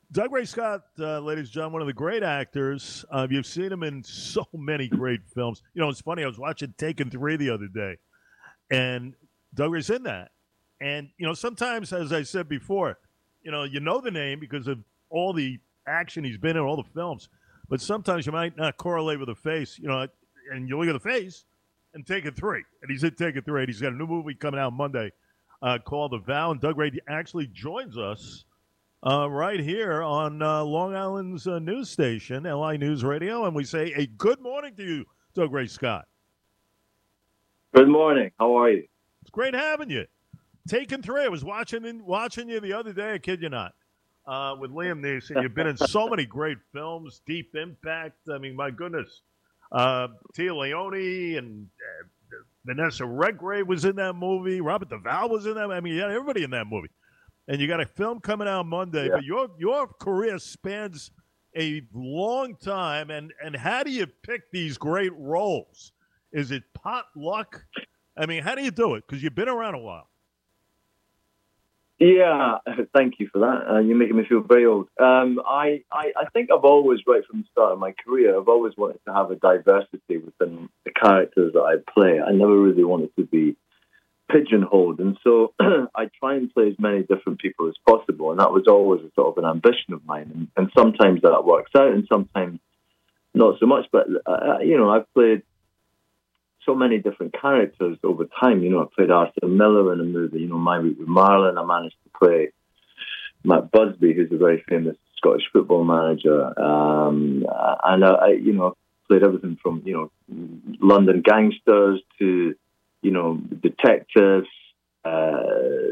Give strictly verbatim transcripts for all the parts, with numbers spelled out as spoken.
Doug Ray Scott, uh, ladies and gentlemen, one of the great actors. Uh, you've seen him in so many great films. You know, it's funny. I was watching Taken Three the other day, and Doug Ray's in that. And you know, sometimes, as I said before, you know, you know the name because of all the action he's been in, all the films. But sometimes you might not correlate with the face. You know, and you look at the face and Taken Three, and he's in Taken Three. And he's got a new movie coming out Monday uh, called The Vow, and Doug Ray actually joins us uh, right here on uh, Long Island's uh, news station, L I News Radio, and we say a good morning to you, Doug Ray Scott. Good morning. How are you? It's great having you. Taken Three. I was watching watching you the other day. I kid you not, uh, with Liam Neeson. You've been in so many great films. Deep Impact. I mean, my goodness. Uh, Tia Leone and uh, Vanessa Redgrave was in that movie. Robert Duvall was in that. I mean, you had everybody in that movie. And you got a film coming out Monday, yeah. But your your career spans a long time. And, and how do you pick these great roles? Is it pot luck? I mean, how do you do it? Because you've been around a while. Yeah, thank you for that. Uh, you're making me feel very old. Um, I, I, I think I've always, right from the start of my career, I've always wanted to have a diversity within the characters that I play. I never really wanted to be pigeonholed. And so I try and play as many different people as possible. And that was always a sort of an ambition of mine. And, and sometimes that works out and sometimes not so much. But, uh, you know, I've played so many different characters over time. You know, I played Arthur Miller in a movie, you know, My Week with Marlon. I managed to play Matt Busby, who's a very famous Scottish football manager. Um, and, I, I, you know, played everything from, you know, London gangsters to, you know, detectives uh,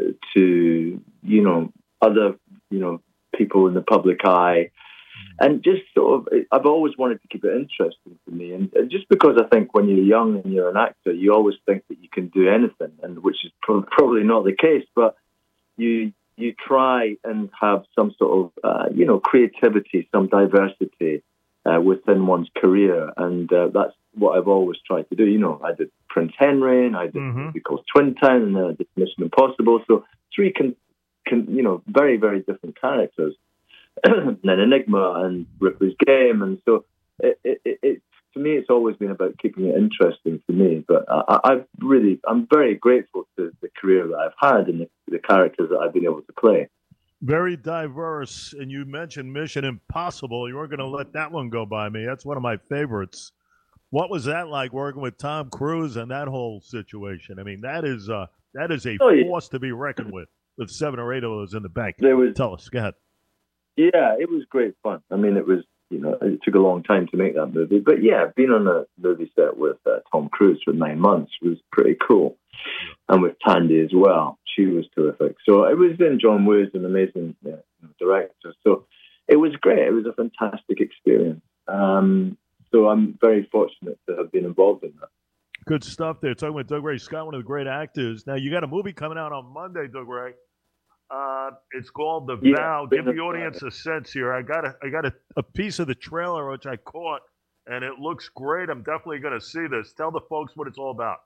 to, you know, other, you know, people in the public eye. And just sort of, I've always wanted to keep it interesting for me. And, and just because I think when you're young and you're an actor, you always think that you can do anything, and which is pro- probably not the case. But you you try and have some sort of, uh, you know, creativity, some diversity uh, within one's career. And uh, that's what I've always tried to do. You know, I did Prince Henry, and I did mm-hmm. a movie called Twin Town, and then I did Mission Impossible. So three, can, can you know, very, very different characters. And then Enigma and Ripley's Game, and so it, it, it, it to me it's always been about keeping it interesting for me. But I, I've really, I'm very grateful to the career that I've had and the, the characters that I've been able to play. Very diverse, and you mentioned Mission Impossible. You weren't going to let that one go by me. That's one of my favorites. What was that like working with Tom Cruise and that whole situation? I mean, that is uh, that is a oh, force yeah. to be reckoned with. With seven or eight of those in the bank. There was, Tell us, go ahead. Yeah, it was great fun. I mean, it was, you know, it took a long time to make that movie. But yeah, being on a movie set with uh, Tom Cruise for nine months was pretty cool. Yeah. And with Tandy as well. She was terrific. So it was then John Woo's an amazing yeah, director. So it was great. It was a fantastic experience. Um, so I'm very fortunate to have been involved in that. Good stuff there. Talking with Doug Ray Scott, one of the great actors. Now, you got a movie coming out on Monday, Doug Ray. Uh, it's called The yeah, Vow. Give the audience a sense here. I got a, I got a, a piece of the trailer which I caught, and it looks great. I'm definitely going to see this. Tell the folks what it's all about.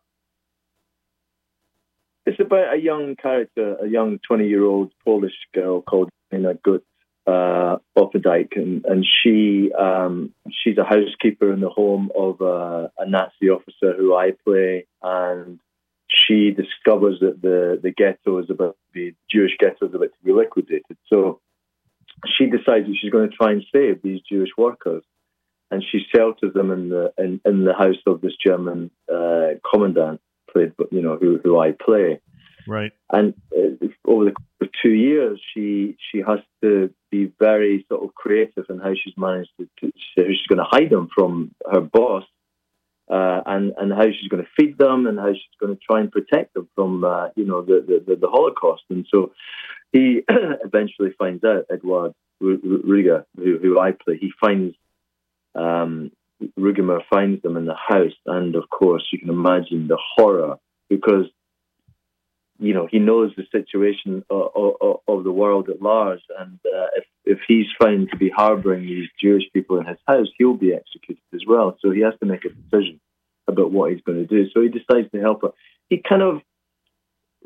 It's about a young character, a young twenty-year-old Polish girl called Nina Gut uh, Oppendyke, and, and she um, she's a housekeeper in the home of uh, a Nazi officer who I play, and she discovers that the, the ghetto is about the Jewish ghetto is about to be liquidated. So she decides that she's going to try and save these Jewish workers, and she shelters them in the in, in the house of this German uh, commandant, played you know who who I play. Right. And uh, over the course of two years, she she has to be very sort of creative in how she's managed to, to how she's going to hide them from her boss. Uh, and, and how she's going to feed them and how she's going to try and protect them from, uh, you know, the, the, the Holocaust. And so he eventually finds out, Edward Ruger, who, who I play, he finds, um, Rugemer finds them in the house. And, of course, you can imagine the horror because, you know, he knows the situation of, of, of the world at large. And uh, if, if he's found to be harboring these Jewish people in his house, he'll be executed as well. So he has to make a decision about what he's going to do. So he decides to help her. He kind of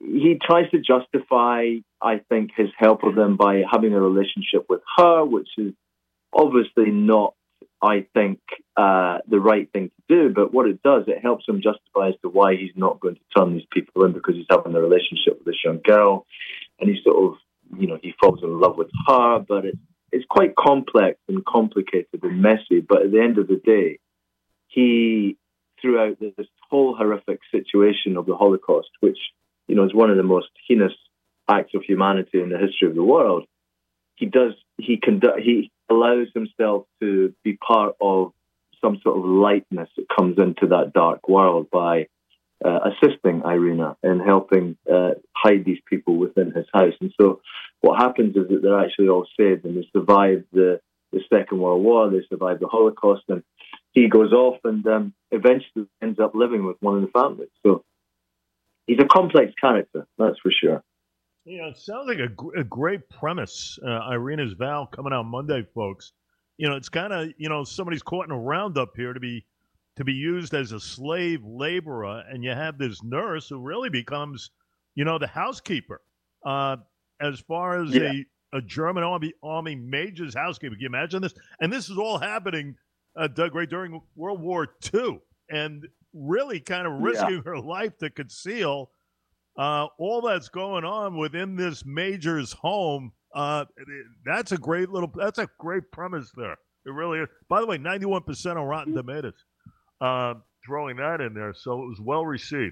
he tries to justify, I think, his help of them by having a relationship with her, which is obviously not, I think, uh, the right thing to do. But what it does, it helps him justify as to why he's not going to turn these people in, because he's having a relationship with this young girl, and he sort of, you know, he falls in love with her. But it's it's quite complex and complicated and messy. But at the end of the day, he, throughout this whole horrific situation of the Holocaust, which, you know, is one of the most heinous acts of humanity in the history of the world, he does, he conduct, he allows himself to be part of some sort of lightness that comes into that dark world by uh, assisting Irina and helping uh, hide these people within his house. And so what happens is that they're actually all saved, and they survive the, the Second World War, they survive the Holocaust, and he goes off and um, eventually ends up living with one of the families. So he's a complex character, that's for sure. Yeah, it sounds like a, a great premise. Uh, Irina's Vow coming out Monday, folks. You know, it's kind of, you know, somebody's caught in a roundup here to be to be used as a slave laborer, and you have this nurse who really becomes, you know, the housekeeper. Uh, as far as yeah. a, a German army army major's housekeeper, can you imagine this? And this is all happening, uh, Doug Ray, during World War Two, and really kind of risking yeah. her life to conceal Uh, all that's going on within this major's home. Uh, that's a great little, that's a great premise there. It really is. By the way, ninety-one percent on Rotten Tomatoes, uh, throwing that in there. So it was well received.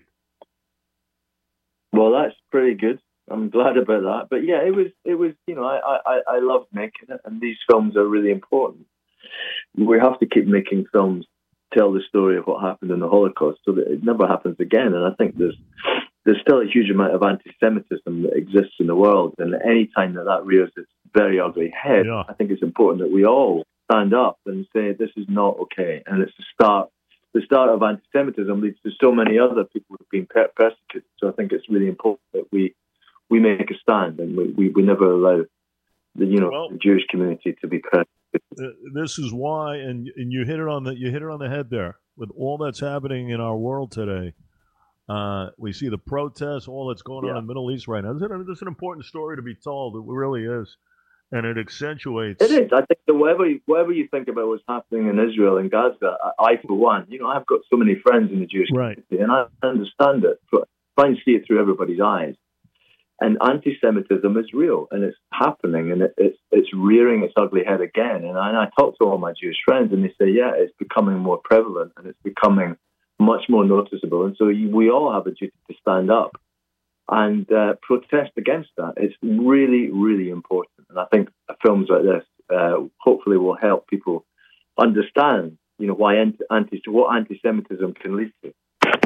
Well, that's pretty good. I'm glad about that. But yeah, it was, it was, you know, I, I, I loved making it, and these films are really important. We have to keep making films, tell the story of what happened in the Holocaust so that it never happens again. And I think there's, There's still a huge amount of anti-Semitism that exists in the world, and any time that that rears its very ugly head, yeah. I think it's important that we all stand up and say this is not okay. And it's the start. The start of anti-Semitism leads to so many other people who've been per- persecuted. So I think it's really important that we we make a stand, and we, we, we never allow the you know well, the Jewish community to be persecuted. Uh, this is why, and and you hit it on the you hit it on the head there with all that's happening in our world today. Uh, we see the protests, all that's going on yeah. in the Middle East right now. This is an important story to be told. It really is. And it accentuates. It is. I think that whatever you, whatever you think about what's happening in Israel and Gaza, I, I, for one, you know, I've got so many friends in the Jewish right. community, and I understand it. But try and see it through everybody's eyes. And anti-Semitism is real, and it's happening, and it, it's it's rearing its ugly head again. And I, and I talk to all my Jewish friends, and they say, yeah, it's becoming more prevalent, and it's becoming much more noticeable. And so you, we all have a duty to stand up and uh, protest against that. It's really, really important. And I think films like this uh, hopefully will help people understand, you know, why anti, anti what anti-Semitism can lead to.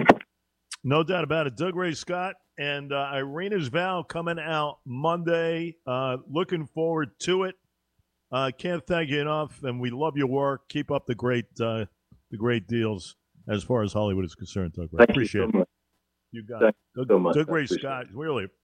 No doubt about it. Doug Ray Scott and uh, Irina's Vow coming out Monday. Uh, looking forward to it. Uh, can't thank you enough, and we love your work. Keep up the great, uh, the great deals as far as Hollywood is concerned, Doug Ray. Thank Appreciate you so it. Much. You got Thank it. Doug, so much. Doug Ray Scott, really